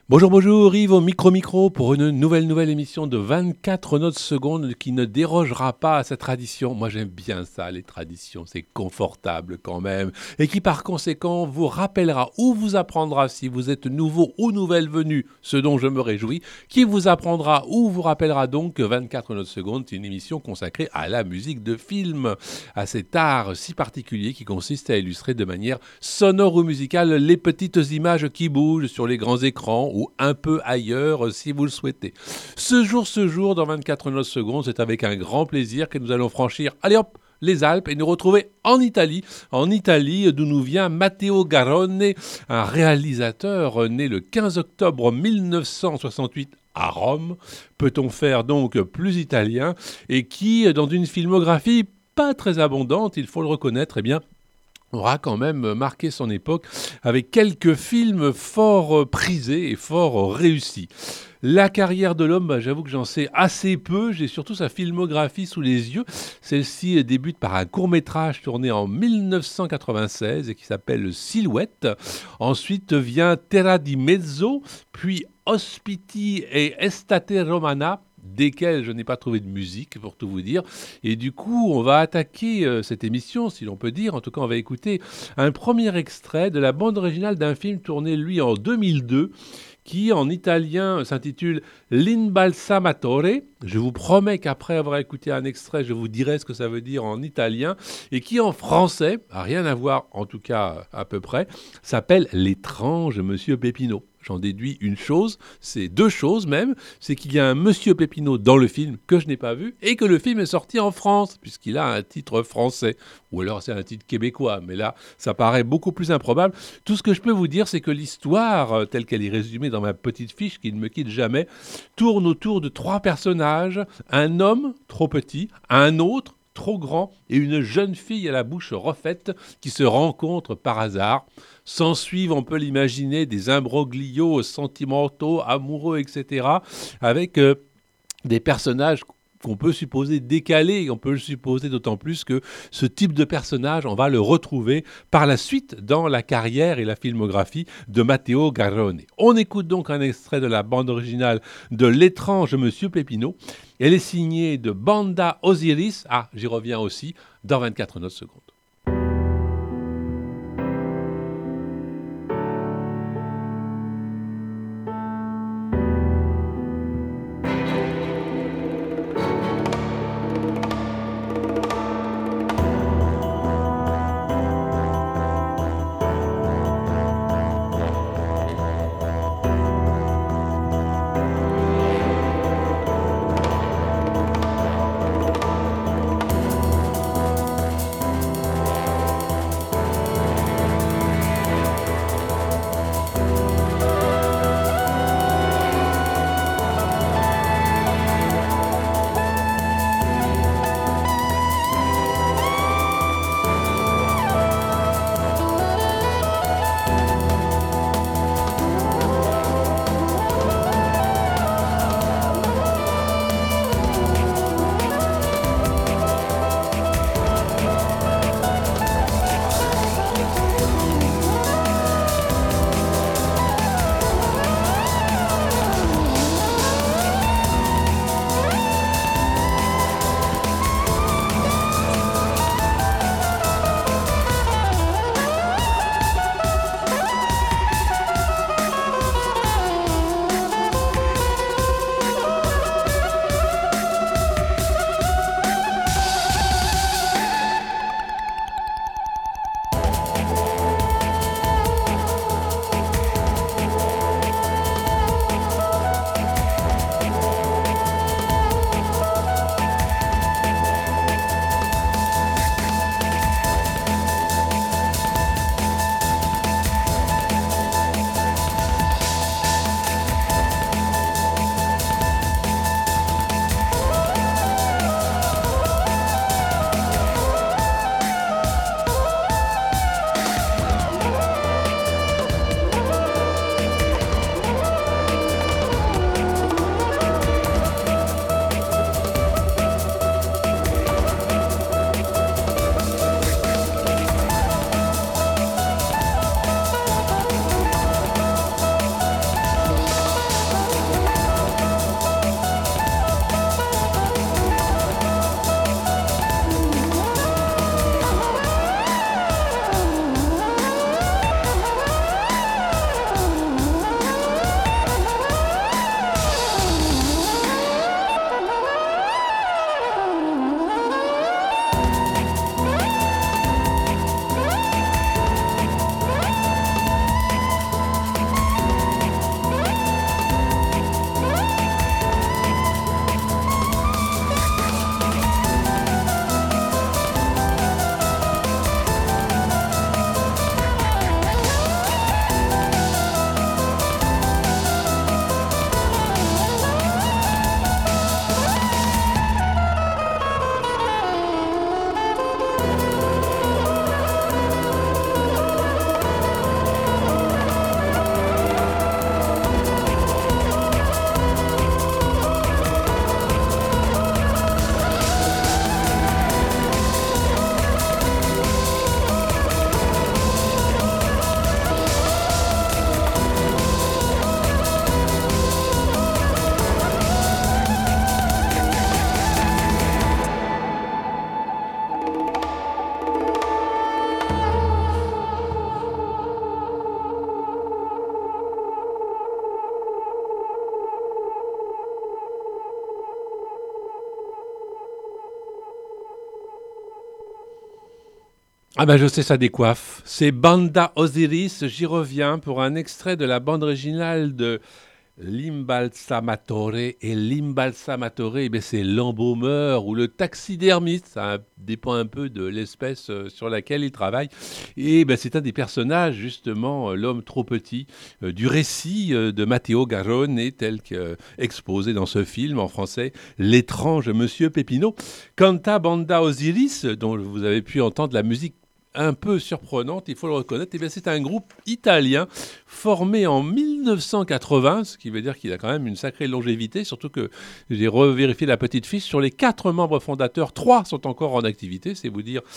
Bonjour, bonjour, Yves au micro pour une nouvelle émission de 24 notes secondes qui ne dérogera pas à sa tradition. Moi j'aime bien ça, les traditions, c'est confortable quand même. Et qui par conséquent vous rappellera ou vous apprendra si vous êtes nouveau ou nouvelle venue, ce dont je me réjouis, qui vous apprendra ou vous rappellera donc que 24 notes secondes, c'est une émission consacrée à la musique de film, à cet art si particulier qui consiste à illustrer de manière sonore ou musicale les petites images qui bougent sur les grands écrans ou un peu ailleurs si vous le souhaitez. Ce jour, dans 24 notes secondes, c'est avec un grand plaisir que nous allons franchir, allez hop, les Alpes et nous retrouver en Italie d'où nous vient Matteo Garrone, un réalisateur né le 15 octobre 1968 à Rome, peut-on faire donc plus italien, et qui, dans une filmographie pas très abondante, il faut le reconnaître, eh bien, aura quand même marqué son époque avec quelques films fort prisés et fort réussis. La carrière de l'homme, j'avoue que j'en sais assez peu, j'ai surtout sa filmographie sous les yeux. Celle-ci débute par un court-métrage tourné en 1996 et qui s'appelle Silhouette. Ensuite vient Terra di Mezzo, puis Ospiti et Estate Romana, desquels je n'ai pas trouvé de musique, pour tout vous dire. Et du coup, on va attaquer cette émission, si l'on peut dire. En tout cas, on va écouter un premier extrait de la bande originale d'un film tourné, lui, en 2002, qui, en italien, s'intitule L'Imbalsamatore. Je vous promets qu'après avoir écouté un extrait, je vous dirai ce que ça veut dire en italien. Et qui, en français, a rien à voir, en tout cas à peu près, s'appelle L'étrange Monsieur Peppino. J'en déduis une chose, c'est deux choses même, c'est qu'il y a un Monsieur Peppino dans le film que je n'ai pas vu et que le film est sorti en France, puisqu'il a un titre français. Ou alors c'est un titre québécois, mais là, ça paraît beaucoup plus improbable. Tout ce que je peux vous dire, c'est que l'histoire, telle qu'elle est résumée dans ma petite fiche, qui ne me quitte jamais, tourne autour de trois personnages, un homme trop petit, un autre trop grand et une jeune fille à la bouche refaite qui se rencontrent par hasard. S'ensuivent, on peut l'imaginer, des imbroglios sentimentaux, amoureux, etc., avec des personnages qu'on peut supposer décalés, et on peut le supposer d'autant plus que ce type de personnage, on va le retrouver par la suite dans la carrière et la filmographie de Matteo Garrone. On écoute donc un extrait de la bande originale de L'étrange Monsieur Peppino. Elle est signée de Banda Osiris. Ah, j'y reviens aussi dans 24 notes secondes. Ah ben je sais, ça décoiffe. C'est Banda Osiris, j'y reviens pour un extrait de la bande originale de L'Imbalsamatore. Et l'Imbalsamatore, eh bien, c'est l'embaumeur ou le taxidermiste. Ça dépend un peu de l'espèce sur laquelle il travaille. Et ben, c'est un des personnages, justement, l'homme trop petit, du récit de Matteo Garrone, tel qu'exposé dans ce film en français, L'étrange Monsieur Peppino. Canta Banda Osiris, dont vous avez pu entendre la musique un peu surprenante, il faut le reconnaître. Eh bien, c'est un groupe italien formé en 1980, ce qui veut dire qu'il a quand même une sacrée longévité, surtout que j'ai revérifié la petite fiche. Sur les 4 membres fondateurs, 3 sont encore en activité, c'est vous dire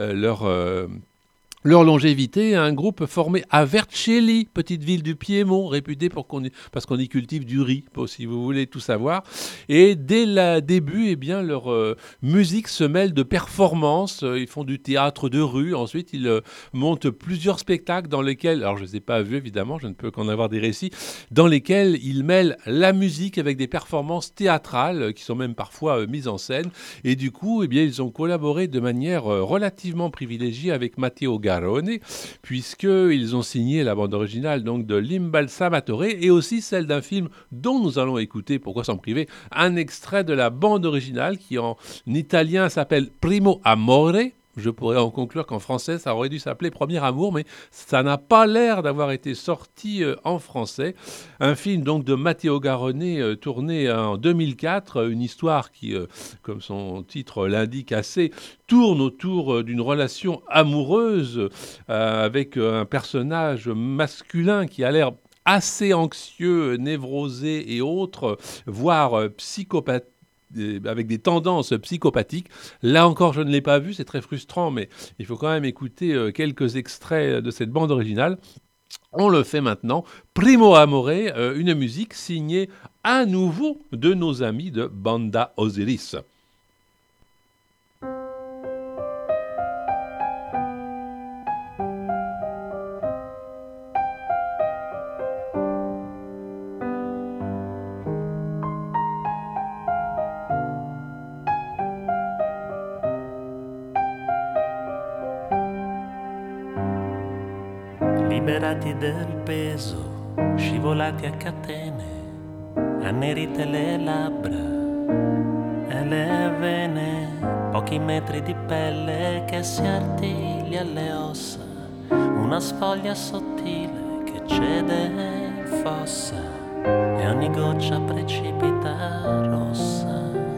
leur longévité. Un groupe formé à Vercelli, petite ville du Piémont, réputée parce qu'on y cultive du riz, si vous voulez tout savoir. Et dès le début, eh bien, leur musique se mêle de performances. Ils font du théâtre de rue. Ensuite, ils montent plusieurs spectacles dans lesquels, alors je ne les ai pas vus évidemment, je ne peux qu'en avoir des récits, dans lesquels ils mêlent la musique avec des performances théâtrales qui sont même parfois mises en scène. Et du coup, eh bien, ils ont collaboré de manière relativement privilégiée avec Matteo Garrone, puisqu'ils ont signé la bande originale donc, de L'Imbalsamatore et aussi celle d'un film dont nous allons écouter, pourquoi s'en priver, un extrait de la bande originale qui en italien s'appelle Primo Amore. Je pourrais en conclure qu'en français, ça aurait dû s'appeler Premier Amour, mais ça n'a pas l'air d'avoir été sorti en français. Un film donc de Matteo Garrone tourné en 2004, une histoire qui, comme son titre l'indique assez, tourne autour d'une relation amoureuse avec un personnage masculin qui a l'air assez anxieux, névrosé et autres, voire psychopathe, avec des tendances psychopathiques. Là encore, je ne l'ai pas vu, c'est très frustrant, mais il faut quand même écouter quelques extraits de cette bande originale. On le fait maintenant. Primo Amore, une musique signée à nouveau de nos amis de Banda Osiris. Liberati del peso, scivolati a catene, annerite le labbra e le vene, pochi metri di pelle che si artiglia alle ossa, una sfoglia sottile che cede e fossa e ogni goccia precipita rossa.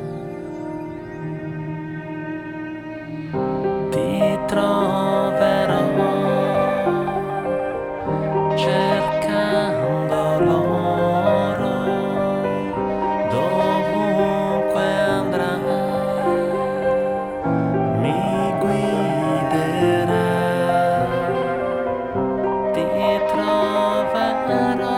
Ti troverò cercando l'oro dovunque andrai, mi guiderai, ti troverò.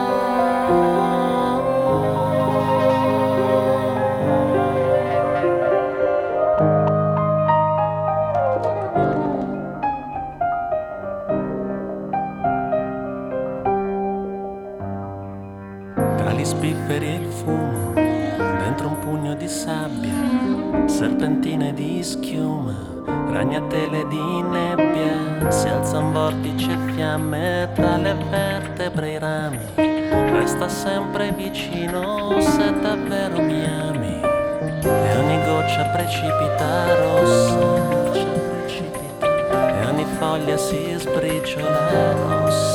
Tra gli spifferi e il fumo, dentro un pugno di sabbia, serpentine di schiuma, ragnatele di nebbia, si alzan vortici e fiamme tra le vertebre e i rami. Resta sempre vicino se davvero mi ami, e ogni goccia precipita rossa, e ogni foglia si sbriciola rossa.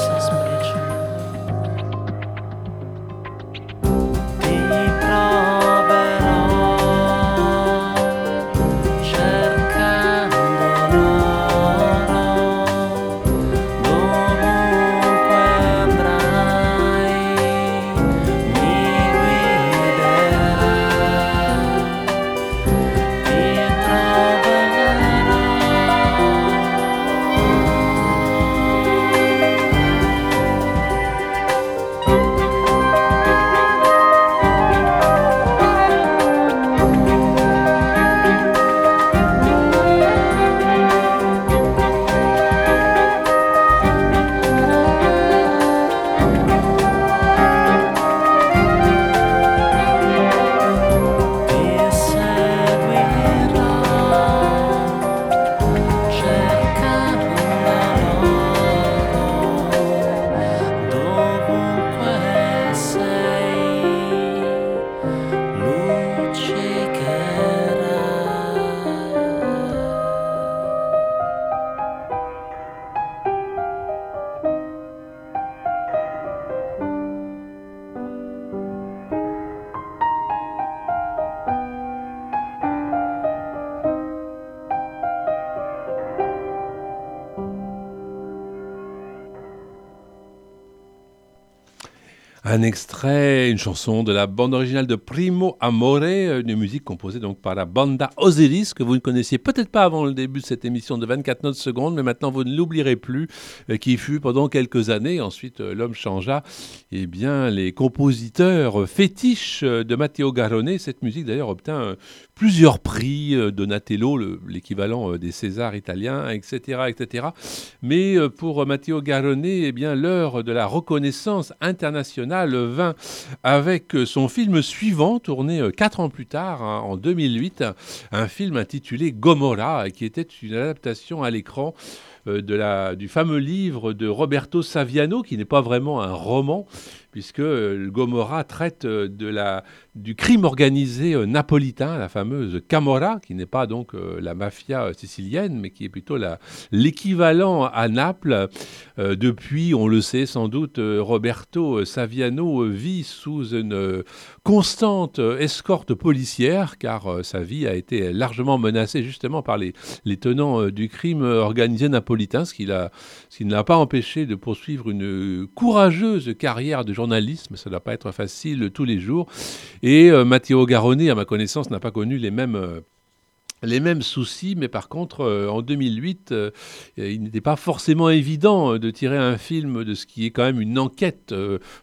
Un extrait, une chanson de la bande originale de Primo Amore, une musique composée donc par la Banda Osiris, que vous ne connaissiez peut-être pas avant le début de cette émission de 24 notes secondes, mais maintenant vous ne l'oublierez plus, qui fut pendant quelques années, ensuite l'homme changea, eh bien les compositeurs fétiches de Matteo Garrone. Cette musique d'ailleurs obtint plusieurs prix, Donatello, l'équivalent des Césars italiens, etc., etc. Mais pour Matteo Garrone, eh bien l'heure de la reconnaissance internationale vint avec son film suivant, tourné 4 ans plus tard, en 2008, un film intitulé Gomorra, qui était une adaptation à l'écran du fameux livre de Roberto Saviano, qui n'est pas vraiment un roman, puisque Gomorra traite du crime organisé napolitain, la fameuse Camorra, qui n'est pas donc la mafia sicilienne, mais qui est plutôt l'équivalent à Naples. Depuis, on le sait sans doute, Roberto Saviano vit sous une constante escorte policière, car sa vie a été largement menacée justement par les tenants du crime organisé napolitain, ce qui ne l'a pas empêché de poursuivre une courageuse carrière de journalisme. Ça ne doit pas être facile tous les jours. Et Matteo Garrone, à ma connaissance, n'a pas connu les mêmes soucis, mais par contre, en 2008, il n'était pas forcément évident de tirer un film de ce qui est quand même une enquête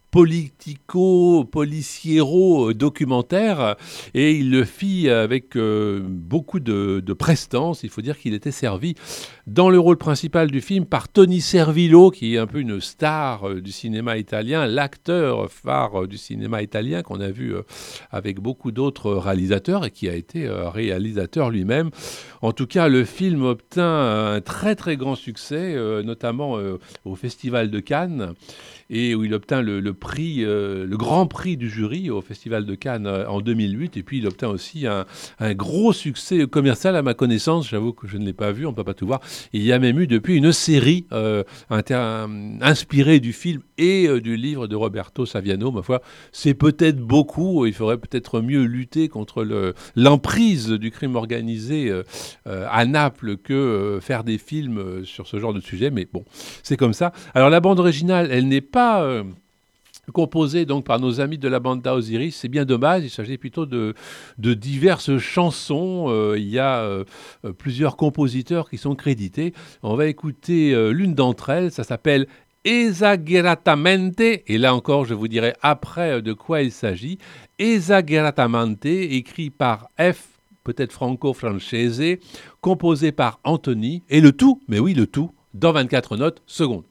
policiéro-documentaire, et il le fit avec beaucoup de prestance. Il faut dire qu'il était servi dans le rôle principal du film par Tony Servillo, qui est un peu une star du cinéma italien, l'acteur phare du cinéma italien qu'on a vu avec beaucoup d'autres réalisateurs et qui a été réalisateur lui-même. En tout cas, le film obtint un très très grand succès, notamment au Festival de Cannes, et où il obtint le grand prix du jury au Festival de Cannes en 2008. Et puis il obtint aussi un gros succès commercial à ma connaissance. J'avoue que je ne l'ai pas vu, on ne peut pas tout voir. Il y a même eu depuis une série inspirée du film et du livre de Roberto Saviano. Ma foi, c'est peut-être beaucoup. Il faudrait peut-être mieux lutter contre l'emprise du crime organisé à Naples que faire des films sur ce genre de sujet. Mais bon, c'est comme ça. Alors la bande originale, elle n'est pas composé donc par nos amis de la Banda Osiris. C'est bien dommage, il s'agit plutôt de diverses chansons. Il y a plusieurs compositeurs qui sont crédités. On va écouter l'une d'entre elles, ça s'appelle Esageratamente, et là encore je vous dirai après de quoi il s'agit. Esageratamente, écrit par F, peut-être franco-francese, composé par Anthony, et le tout, mais oui le tout, dans 24 notes secondes.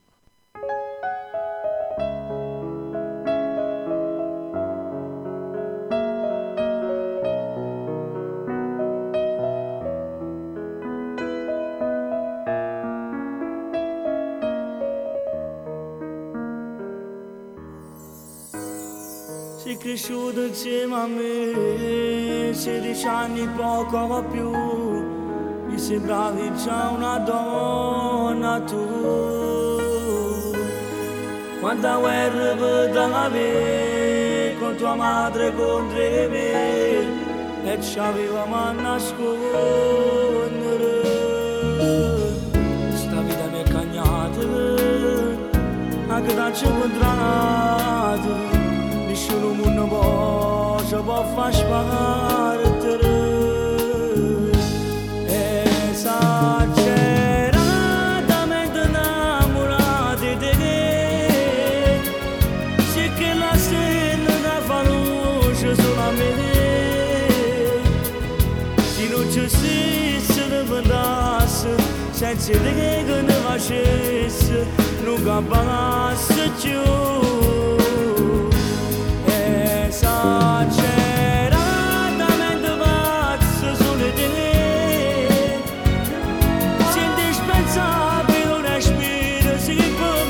Sei cresciuto insieme a me, 16 anni poco più, mi sembravi già una donna tu. Quanta guerra potevi con tua madre contro me, e ci avevamo a nascondere. Sta vita mi è cagnata, anche da ci incontrato. Nessuno mondo può far spartere. Esageratamente innamorati di te, sì che la stella da fa luce solo a me. Se non ci stesse ne pensasse, senza te che ne facesse, non capasse più. Esageratamente pazzo solo te, sei indispensabile un respiro, sì per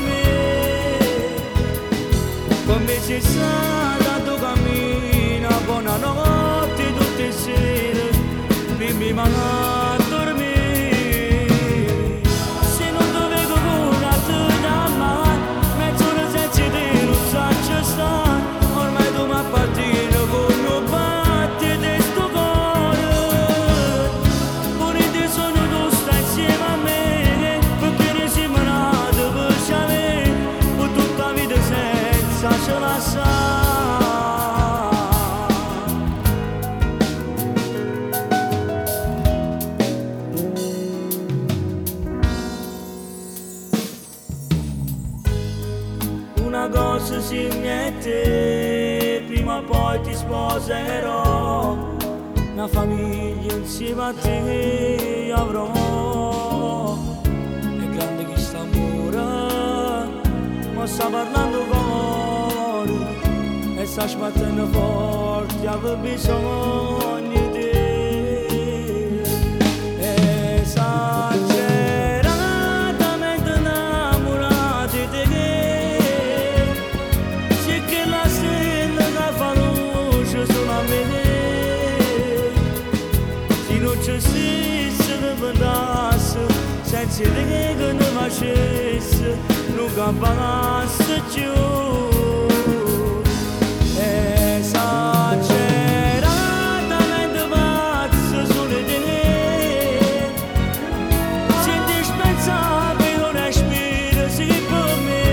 me sei stata tu cammina, buonanotte tutte le sere, bimbi ma a dormire, se non dovevo con a te da mare, mezz'ora senza te non saccio stare. Appartiene con un battito sto cuore, pure te sono tu stai insieme a me, perché ne siamo nati per sapere, per tutta la vita senza ce la sai. fosse simile a te, prima o poi ti sposerò, una famiglia insieme a te avrò. È grande chi sta ancora, ma sta parlando cuore, e sta sbattendo forte, avevo bisogno di te. Esageratamente innamorata di te, sì che la stella che fa luce sulla me, se non ci stesse che pensasse, senza te che non facesse, non capasse più. Esageratamente pazzo solo di te, si indispensabile un respiro sì per me,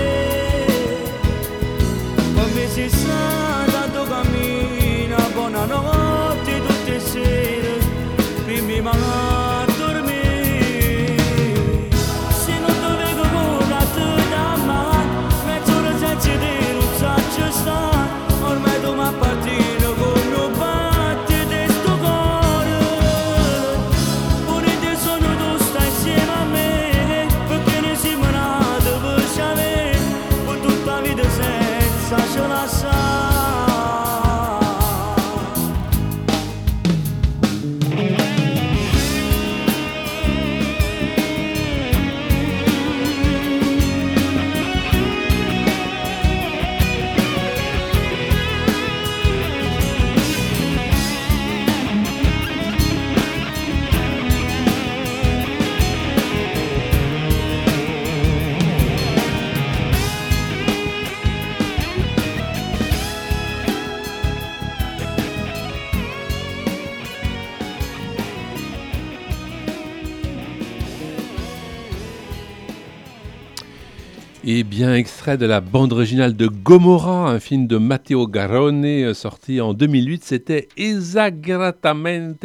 come si sa tanto cammina, buonanotte tutte le sere, prima a dormire, se non dovevo con a te da mare, mezz'ora senza te non saggio stare, ormai tu mi appartieni come un battito di sto cuore, pure te sono tu stai insieme a me, perché ne siamo nati per sapere, per tutta la vita senza ce la sa. Et bien, extrait de la bande originale de Gomorra, un film de Matteo Garrone, sorti en 2008, c'était Esageratamente,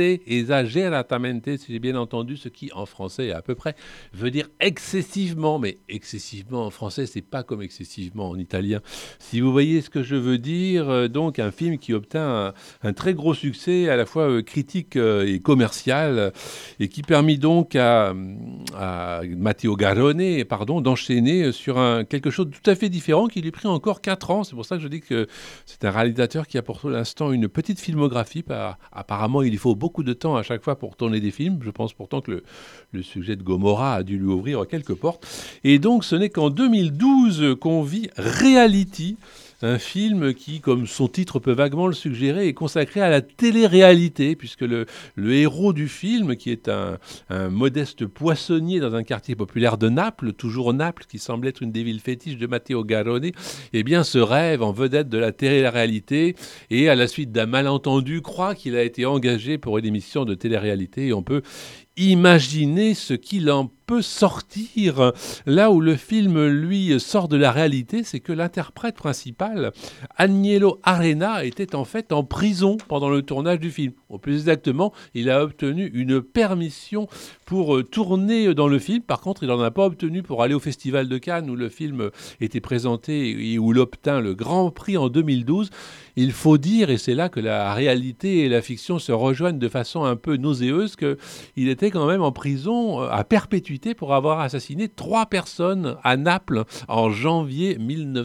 si j'ai bien entendu, ce qui en français à peu près veut dire excessivement, mais excessivement en français, c'est pas comme excessivement en italien. Si vous voyez ce que je veux dire, donc un film qui obtint un très gros succès, à la fois critique et commercial, et qui permit donc à Matteo Garrone, d'enchaîner sur quelque chose de tout à fait différent qui lui prit encore 4 ans. C'est pour ça que je dis que c'est un réalisateur qui a pour l'instant une petite filmographie. Apparemment, il lui faut beaucoup de temps à chaque fois pour tourner des films. Je pense pourtant que le sujet de Gomorra a dû lui ouvrir quelques portes. Et donc, ce n'est qu'en 2012 qu'on vit Reality, un film qui, comme son titre peut vaguement le suggérer, est consacré à la télé-réalité, puisque le héros du film, qui est un modeste poissonnier dans un quartier populaire de Naples, toujours Naples, qui semble être une des villes fétiches de Matteo Garrone, eh bien, se rêve en vedette de la télé-réalité, et à la suite d'un malentendu, croit qu'il a été engagé pour une émission de télé-réalité, et on peut imaginer ce qu'il en peut sortir. Là où le film, lui, sort de la réalité, c'est que l'interprète principal, Agnello Arena, était en fait en prison pendant le tournage du film. Ou plus exactement, il a obtenu une permission pour tourner dans le film. Par contre, il n'en a pas obtenu pour aller au Festival de Cannes où le film était présenté et où il obtint le Grand Prix en 2012. Il faut dire, et c'est là que la réalité et la fiction se rejoignent de façon un peu nauséeuse, qu'il était quand même en prison à perpétuité pour avoir assassiné 3 personnes à Naples en janvier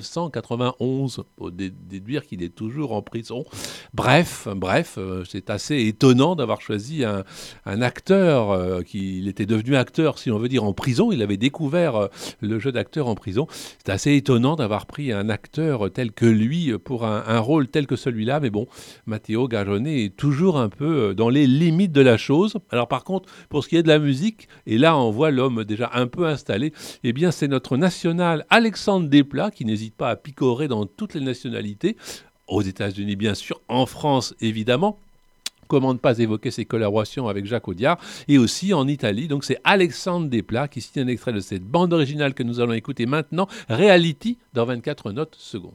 1991. Faut déduire qu'il est toujours en prison. Bref, c'est assez étonnant d'avoir choisi un acteur il était devenu acteur, si on veut dire, en prison. Il avait découvert le jeu d'acteur en prison. C'est assez étonnant d'avoir pris un acteur tel que lui pour un rôle tel que celui-là. Mais bon, Matteo Garrone est toujours un peu dans les limites de la chose. Alors par contre, pour ce qui est de la musique, et là on voit l'homme déjà un peu installé, eh bien c'est notre national Alexandre Desplat qui n'hésite pas à picorer dans toutes les nationalités, aux États-Unis bien sûr, en France évidemment. Comment ne pas évoquer ses collaborations avec Jacques Audiard, et aussi en Italie. Donc c'est Alexandre Desplat qui signe un extrait de cette bande originale que nous allons écouter maintenant, Reality, dans 24 notes secondes.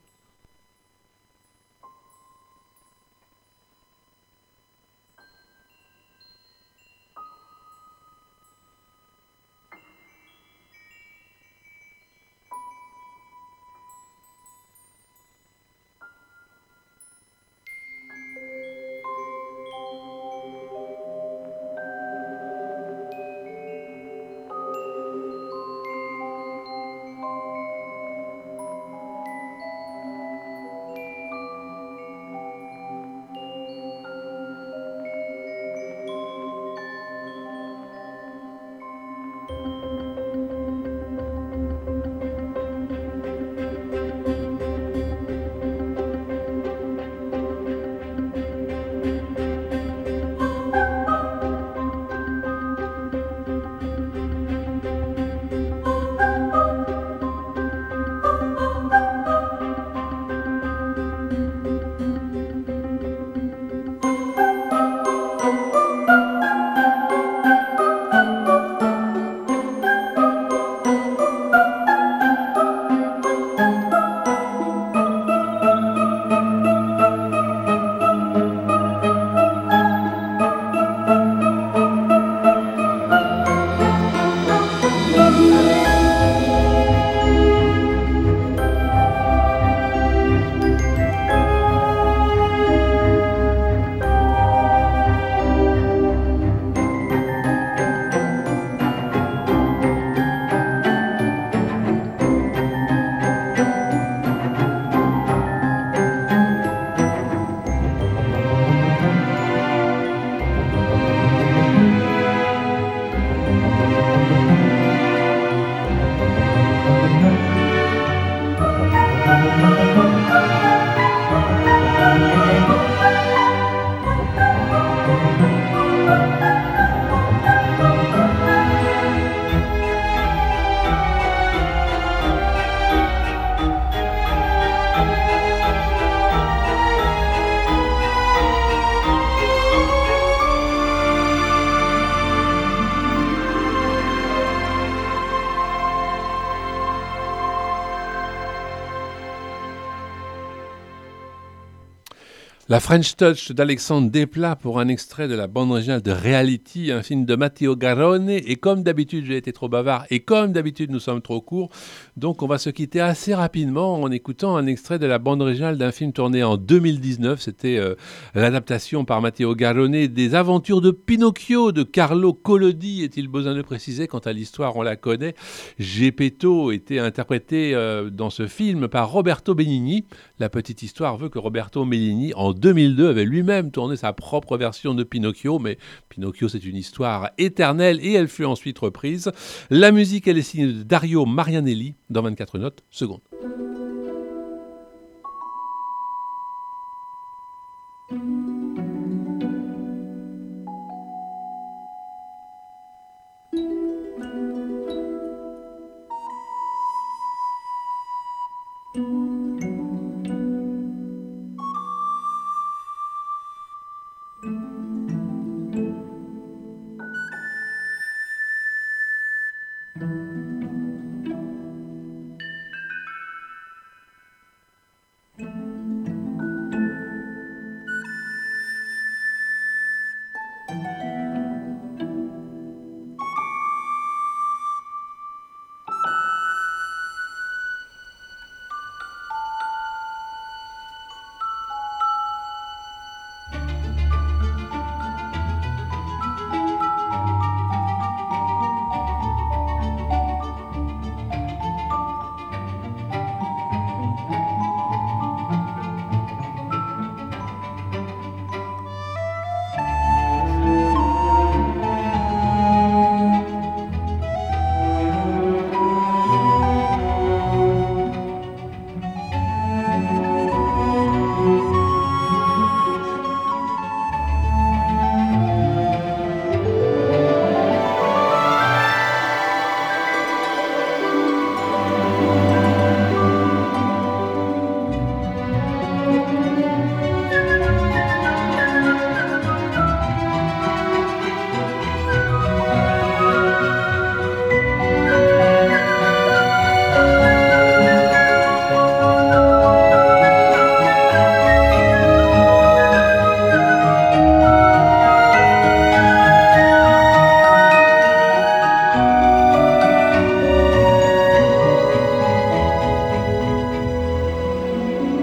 La French Touch d'Alexandre Desplat pour un extrait de la bande originale de Reality, un film de Matteo Garrone. Et comme d'habitude, j'ai été trop bavard et comme d'habitude, nous sommes trop courts. Donc, on va se quitter assez rapidement en écoutant un extrait de la bande originale d'un film tourné en 2019. C'était l'adaptation par Matteo Garrone des aventures de Pinocchio de Carlo Collodi. Est-il besoin de préciser? Quant à l'histoire, on la connaît. Geppetto était interprété dans ce film par Roberto Benigni. La petite histoire veut que Roberto Benigni, en 2002, avait lui-même tourné sa propre version de Pinocchio, mais Pinocchio, c'est une histoire éternelle et elle fut ensuite reprise. La musique, elle est signée de Dario Marianelli dans 24 notes secondes.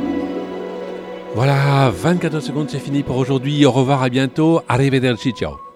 Voilà, 24 secondes, c'est fini pour aujourd'hui. Au revoir, à bientôt. Arrivederci, ciao.